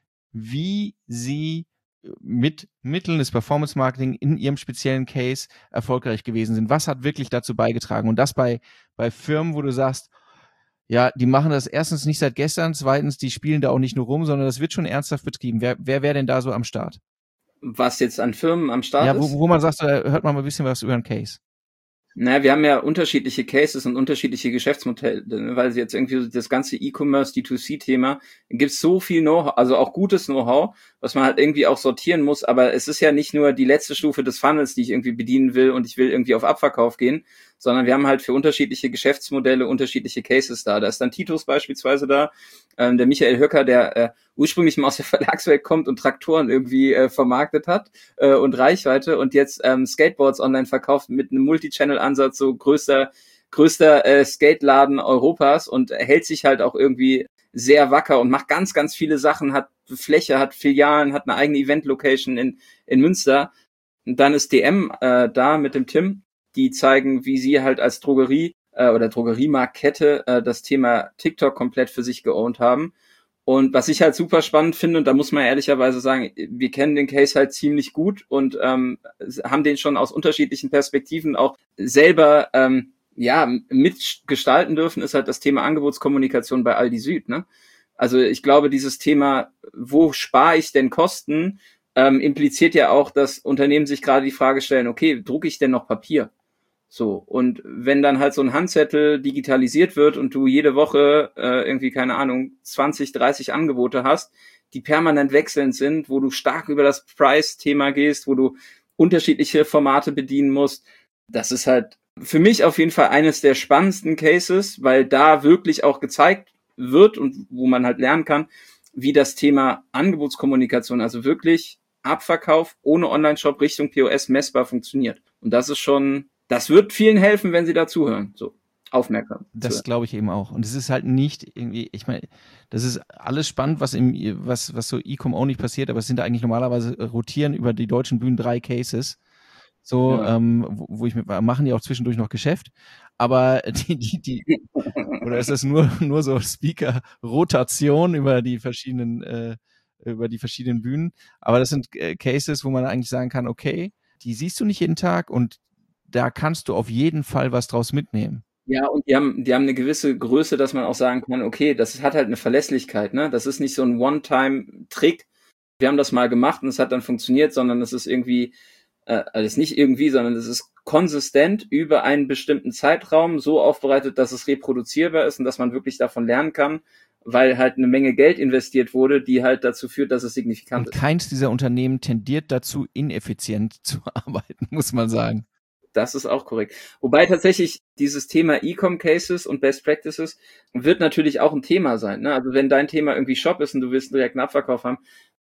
wie sie mit Mitteln des Performance Marketing in ihrem speziellen Case erfolgreich gewesen sind. Was hat wirklich dazu beigetragen? Und das bei, bei Firmen, wo du sagst, ja, die machen das erstens nicht seit gestern, zweitens, die spielen da auch nicht nur rum, sondern das wird schon ernsthaft betrieben. Wer, wer wäre denn da so am Start? Was jetzt an Firmen am Start ja, ist? Ja, wo, wo man sagt, da hört man mal ein bisschen was über einen Case. Naja, wir haben ja unterschiedliche Cases und unterschiedliche Geschäftsmodelle, weil jetzt irgendwie das ganze E-Commerce, D zwei C-Thema, gibt es so viel Know-how, also auch gutes Know-how, was man halt irgendwie auch sortieren muss, aber es ist ja nicht nur die letzte Stufe des Funnels, die ich irgendwie bedienen will und ich will irgendwie auf Abverkauf gehen, sondern wir haben halt für unterschiedliche Geschäftsmodelle unterschiedliche Cases da. Da ist dann Titus beispielsweise da, ähm, der Michael Höcker, der äh, ursprünglich mal aus der Verlagswelt kommt und Traktoren irgendwie äh, vermarktet hat äh, und Reichweite und jetzt ähm, Skateboards online verkauft mit einem Multi-Channel-Ansatz, so größter größter äh, Skateladen Europas und hält sich halt auch irgendwie sehr wacker und macht ganz, ganz viele Sachen, hat Fläche, hat Filialen, hat eine eigene Event-Location in in Münster. Und dann ist D M äh, da mit dem Tim, die zeigen, wie sie halt als Drogerie äh, oder Drogeriemarktkette äh, das Thema TikTok komplett für sich geowned haben. Und was ich halt super spannend finde, und da muss man ehrlicherweise sagen, wir kennen den Case halt ziemlich gut und ähm, haben den schon aus unterschiedlichen Perspektiven auch selber ähm, ja mitgestalten dürfen, ist halt das Thema Angebotskommunikation bei Aldi Süd. Ne? Also ich glaube, dieses Thema, wo spare ich denn Kosten, ähm, impliziert ja auch, dass Unternehmen sich gerade die Frage stellen, okay, drucke ich denn noch Papier? So, und wenn dann halt so ein Handzettel digitalisiert wird und du jede Woche äh, irgendwie, keine Ahnung, zwanzig, dreißig Angebote hast, die permanent wechselnd sind, wo du stark über das Price-Thema gehst, wo du unterschiedliche Formate bedienen musst, das ist halt für mich auf jeden Fall eines der spannendsten Cases, weil da wirklich auch gezeigt wird und wo man halt lernen kann, wie das Thema Angebotskommunikation, also wirklich Abverkauf ohne Online-Shop Richtung P O S messbar funktioniert. Und das ist schon... Das wird vielen helfen, wenn sie da zuhören. So, aufmerksam. Das glaube ich eben auch. Und es ist halt nicht irgendwie, ich meine, das ist alles spannend, was im, was, was so E-Com only passiert, aber es sind eigentlich normalerweise rotieren über die deutschen Bühnen drei Cases. So, ja. ähm, wo, wo ich mit, machen die auch zwischendurch noch Geschäft. Aber die, die, die, oder ist das nur, nur so Speaker-Rotation über die verschiedenen, äh, über die verschiedenen Bühnen? Aber das sind äh, Cases, wo man eigentlich sagen kann, okay, die siehst du nicht jeden Tag und da kannst du auf jeden Fall was draus mitnehmen. Ja, und die haben, die haben eine gewisse Größe, dass man auch sagen kann, okay, das hat halt eine Verlässlichkeit, ne? Das ist nicht so ein One-Time-Trick. Wir haben das mal gemacht und es hat dann funktioniert, sondern es ist irgendwie, äh, also es ist nicht irgendwie, sondern es ist konsistent über einen bestimmten Zeitraum so aufbereitet, dass es reproduzierbar ist und dass man wirklich davon lernen kann, weil halt eine Menge Geld investiert wurde, die halt dazu führt, dass es signifikant und ist. Keins dieser Unternehmen tendiert dazu, ineffizient zu arbeiten, muss man sagen. Das ist auch korrekt. Wobei tatsächlich dieses Thema E-Com-Cases und Best Practices wird natürlich auch ein Thema sein. Ne? Also wenn dein Thema irgendwie Shop ist und du willst einen direkten Abverkauf haben,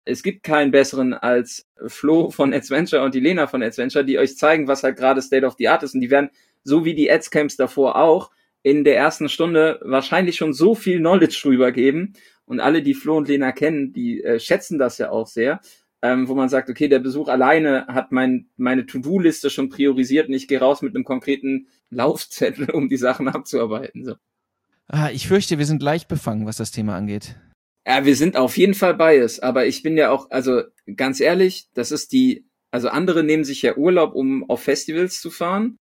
es gibt keinen besseren als Flo von Adventure und die Lena von Adventure, die euch zeigen, was halt gerade State of the Art ist. Und die werden, so wie die Adscamps davor auch, in der ersten Stunde wahrscheinlich schon so viel Knowledge drüber geben. Und alle, die Flo und Lena kennen, die äh, schätzen das ja auch sehr. Ähm, wo man sagt, okay, der Besuch alleine hat mein, meine To-Do-Liste schon priorisiert und ich gehe raus mit einem konkreten Laufzettel, um die Sachen abzuarbeiten. So. Ah, ich fürchte, wir sind leicht befangen, was das Thema angeht. Ja, wir sind auf jeden Fall biased, aber ich bin ja auch, also ganz ehrlich, das ist die, also andere nehmen sich ja Urlaub, um auf Festivals zu fahren.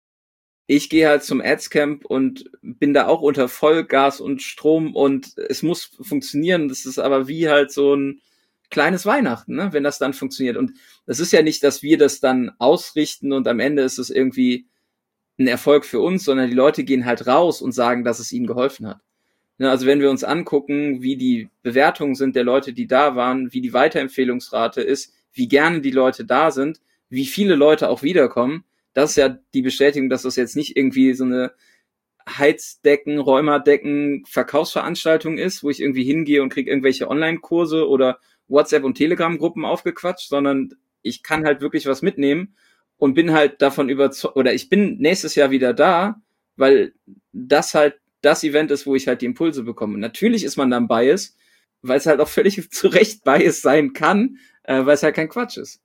Ich gehe halt zum Adscamp und bin da auch unter Vollgas und Strom und es muss funktionieren. Das ist aber wie halt so ein kleines Weihnachten, ne, wenn das dann funktioniert. Und das ist ja nicht, dass wir das dann ausrichten und am Ende ist es irgendwie ein Erfolg für uns, sondern die Leute gehen halt raus und sagen, dass es ihnen geholfen hat. Ja, also wenn wir uns angucken, wie die Bewertungen sind der Leute, die da waren, wie die Weiterempfehlungsrate ist, wie gerne die Leute da sind, wie viele Leute auch wiederkommen, das ist ja die Bestätigung, dass das jetzt nicht irgendwie so eine Heizdecken, Rheumadecken, Verkaufsveranstaltung ist, wo ich irgendwie hingehe und kriege irgendwelche Online-Kurse oder WhatsApp- und Telegram-Gruppen aufgequatscht, sondern ich kann halt wirklich was mitnehmen und bin halt davon überzeugt, oder ich bin nächstes Jahr wieder da, weil das halt das Event ist, wo ich halt die Impulse bekomme. Und natürlich ist man dann biased, weil es halt auch völlig zu Recht biased sein kann, äh, weil es halt kein Quatsch ist.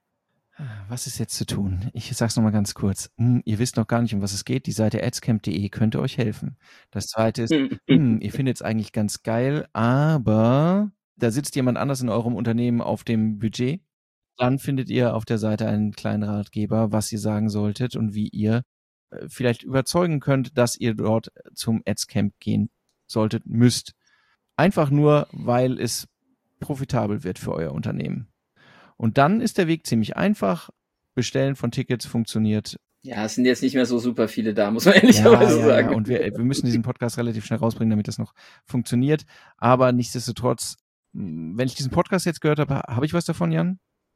Was ist jetzt zu tun? Ich sag's nochmal ganz kurz. Hm, ihr wisst noch gar nicht, um was es geht. Die Seite adscamp punkt de könnte euch helfen. Das zweite ist, hm, ihr findet es eigentlich ganz geil, aber da sitzt jemand anders in eurem Unternehmen auf dem Budget. Dann findet ihr auf der Seite einen kleinen Ratgeber, was ihr sagen solltet und wie ihr äh, vielleicht überzeugen könnt, dass ihr dort zum Adscamp gehen solltet, müsst. Einfach nur, weil es profitabel wird für euer Unternehmen. Und dann ist der Weg ziemlich einfach. Bestellen von Tickets funktioniert. Ja, es sind jetzt nicht mehr so super viele da, muss man ehrlicherweise ja, ja, sagen. Ja. Und wir, wir müssen diesen Podcast relativ schnell rausbringen, damit das noch funktioniert. Aber nichtsdestotrotz, wenn ich diesen Podcast jetzt gehört habe, habe ich was davon, Jan?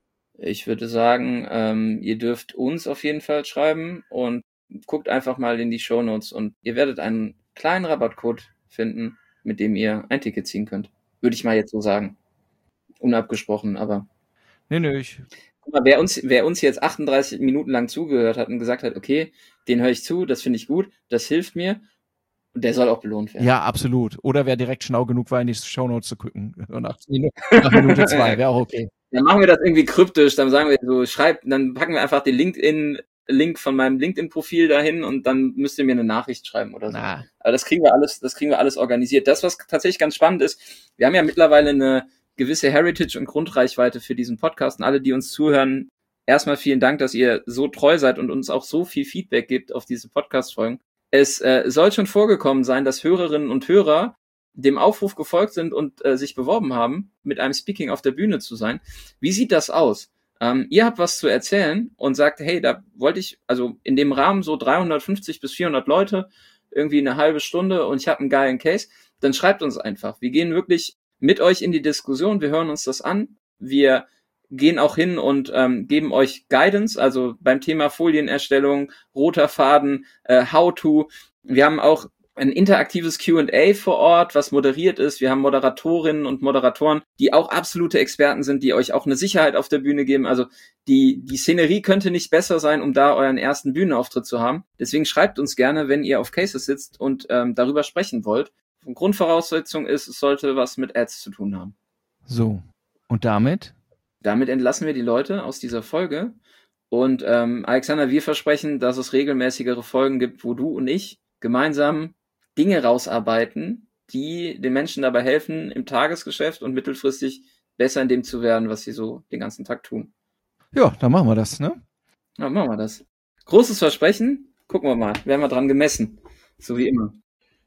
Ich würde sagen, ähm, ihr dürft uns auf jeden Fall schreiben und guckt einfach mal in die Shownotes und ihr werdet einen kleinen Rabattcode finden, mit dem ihr ein Ticket ziehen könnt. Würde ich mal jetzt so sagen. Unabgesprochen, aber... Nee, nee, ich... Guck mal, wer uns, wer uns jetzt achtunddreißig Minuten lang zugehört hat und gesagt hat, okay, den höre ich zu, das finde ich gut, das hilft mir, und der soll auch belohnt werden. Ja, absolut. Oder wer direkt schlau genug war, in die Shownotes zu gucken. Nach, nach Minute zwei, wäre auch okay. Dann machen wir das irgendwie kryptisch, dann sagen wir so, schreibt, dann packen wir einfach den LinkedIn-Link von meinem LinkedIn-Profil dahin und dann müsst ihr mir eine Nachricht schreiben oder so. Na. Aber das kriegen wir alles, das kriegen wir alles organisiert. Das, was tatsächlich ganz spannend ist, wir haben ja mittlerweile eine gewisse Heritage und Grundreichweite für diesen Podcast und alle, die uns zuhören, erstmal vielen Dank, dass ihr so treu seid und uns auch so viel Feedback gibt auf diese Podcast-Folgen. Es äh, soll schon vorgekommen sein, dass Hörerinnen und Hörer dem Aufruf gefolgt sind und äh, sich beworben haben, mit einem Speaking auf der Bühne zu sein. Wie sieht das aus? Ähm, ihr habt was zu erzählen und sagt, hey, da wollte ich, also in dem Rahmen so dreihundertfünfzig bis vierhundert Leute, irgendwie eine halbe Stunde und ich habe einen geilen Case, dann schreibt uns einfach. Wir gehen wirklich mit euch in die Diskussion, wir hören uns das an, wir gehen auch hin und ähm, geben euch Guidance, also beim Thema Folienerstellung, roter Faden, äh, How-to. Wir haben auch ein interaktives Q and A vor Ort, was moderiert ist. Wir haben Moderatorinnen und Moderatoren, die auch absolute Experten sind, die euch auch eine Sicherheit auf der Bühne geben. Also die die Szenerie könnte nicht besser sein, um da euren ersten Bühnenauftritt zu haben. Deswegen schreibt uns gerne, wenn ihr auf Cases sitzt und ähm, darüber sprechen wollt. Grundvoraussetzung ist, es sollte was mit Ads zu tun haben. So, und damit? Damit entlassen wir die Leute aus dieser Folge. Und ähm, Alexander, wir versprechen, dass es regelmäßigere Folgen gibt, wo du und ich gemeinsam Dinge rausarbeiten, die den Menschen dabei helfen, im Tagesgeschäft und mittelfristig besser in dem zu werden, was sie so den ganzen Tag tun. Ja, dann machen wir das, ne? Ja, machen wir das. Großes Versprechen. Gucken wir mal. Werden wir dran gemessen. So wie immer.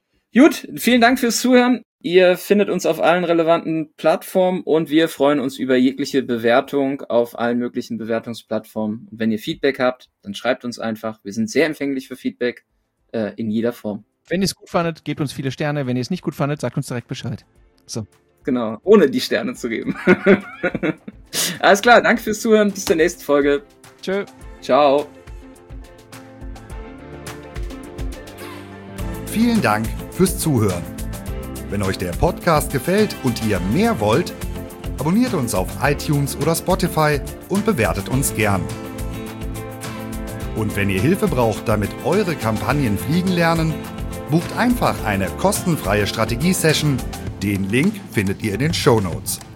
Gut, vielen Dank fürs Zuhören. Ihr findet uns auf allen relevanten Plattformen und wir freuen uns über jegliche Bewertung auf allen möglichen Bewertungsplattformen. Und wenn ihr Feedback habt, dann schreibt uns einfach. Wir sind sehr empfänglich für Feedback äh, in jeder Form. Wenn ihr es gut fandet, gebt uns viele Sterne. Wenn ihr es nicht gut fandet, sagt uns direkt Bescheid. So. Genau, ohne die Sterne zu geben. Alles klar, danke fürs Zuhören. Bis zur nächsten Folge. Tschö. Ciao. Vielen Dank fürs Zuhören. Wenn euch der Podcast gefällt und ihr mehr wollt, Abonniert uns auf iTunes oder Spotify und bewertet uns gern. Und wenn ihr Hilfe braucht, damit eure Kampagnen fliegen lernen, bucht einfach eine kostenfreie Strategie-Session. Den Link findet ihr in den Shownotes.